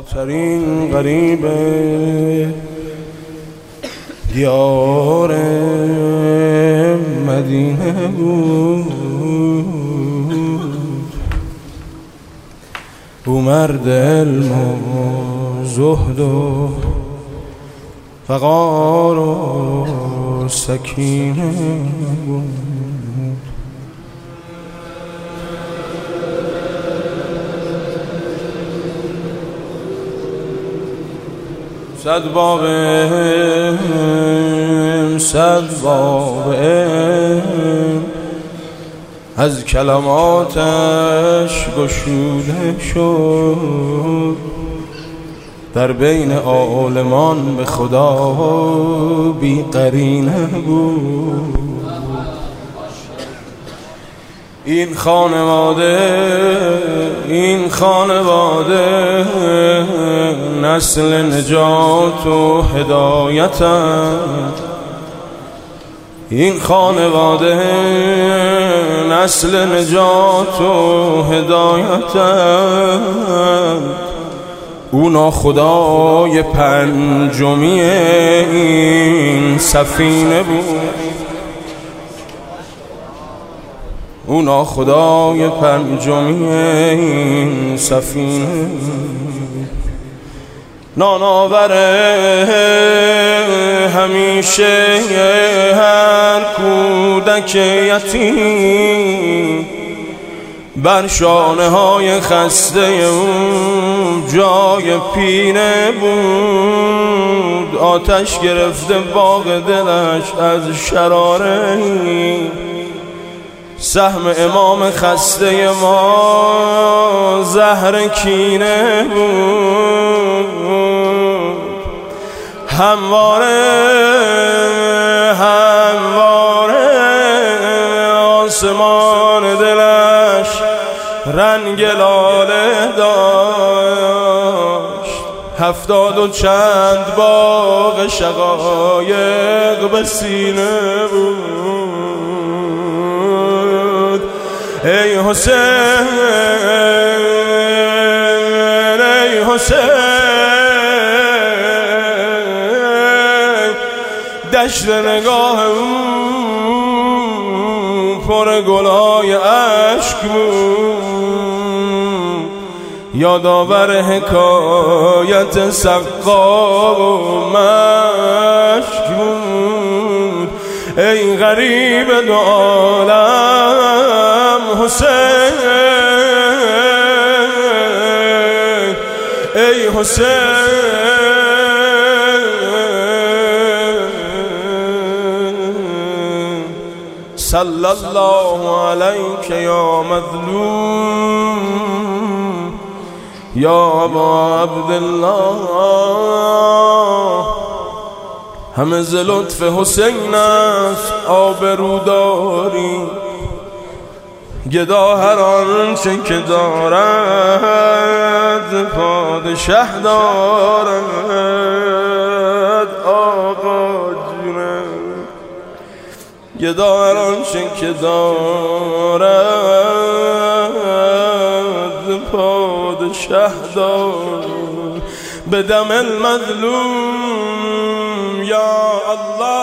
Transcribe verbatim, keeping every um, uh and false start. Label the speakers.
Speaker 1: زیباترین غریب دیار مدینه بود. او مرد علم و زهد و وقار و سکینه بود. صد باب علم، صد باب علم از کلماتش گشوده شد. در بین عالمان به خدا بی قرینه بود. این خانواده این خانواده نسل نجات و هدایتند. این خانواده نسل نجات و هدایتند. او ناخدای پنجمی این سفینه بود. او ناخدای پنجمی این سفینه. ناناوره همیشه هر کودک یتیم. بر شانه های خسته اون جای پینه بود. آتش گرفته باغ دلش از شراره. سهم امام خسته ما زهر کینه بود. همواره همواره آسمان دلش رنگ لاله داشت. هفتاد و چند باغ شقایق به سینه بود. ای حسین ای حسین دشت نگاه اون پر گلای عشق بود. یادآور حکایت سقا و مشک بود. ای غریب دو عالم حسین ای حسین صلی الله علیک یا مظلوم یا ابا عبدالله. همه ز لطف حسین است آبروداری. گدا هر آنچه که دارد پادشه دارد. آقا جونه گدا هر آنچه که دارد پادشه دارد. به دم المظلوم یا الله.